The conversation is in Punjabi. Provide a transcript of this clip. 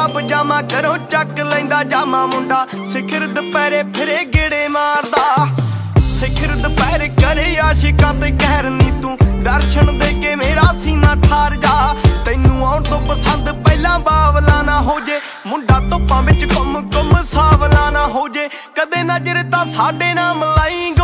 ਪਜਾਮਾ ਕਰੋ ਚੱਕ ਲੈਂਦਾ ਜਾਮਾ ਮੁੰਡਾ ਸਿਖਰ ਦੁਪਹਿਰੇ ਫਿਰੇ ਗੇੜੇ ਮਾਰਦਾ ਸਿਖਰ ਦੁਪਹਿਰੇ ਕਰੇ ਆਸ਼ਿਕਾਂ ਤੇ ਕਹਿਰ ਨੀ ਤੂੰ ਦਰਸ਼ਨ ਦੇ ਕੇ ਮੇਰਾ ਸੀਨਾ ਠਾਰ ਜਾ ਤੈਨੂੰ ਆਉਣ ਤੋਂ ਪਸੰਦ ਪਹਿਲਾਂ ਬਾਵਲਾ ਨਾ ਹੋ ਜੇ ਮੁੰਡਾ ਧੁੱਪਾਂ ਵਿੱਚ ਘੁੰਮ ਘੁੰਮ ਸਾਵਲਾ ਨਾ ਹੋ ਜੇ ਕਦੇ ਨਜ਼ਰ ਤਾਂ ਸਾਡੇ ਨਾਲ ਮਲਾਈ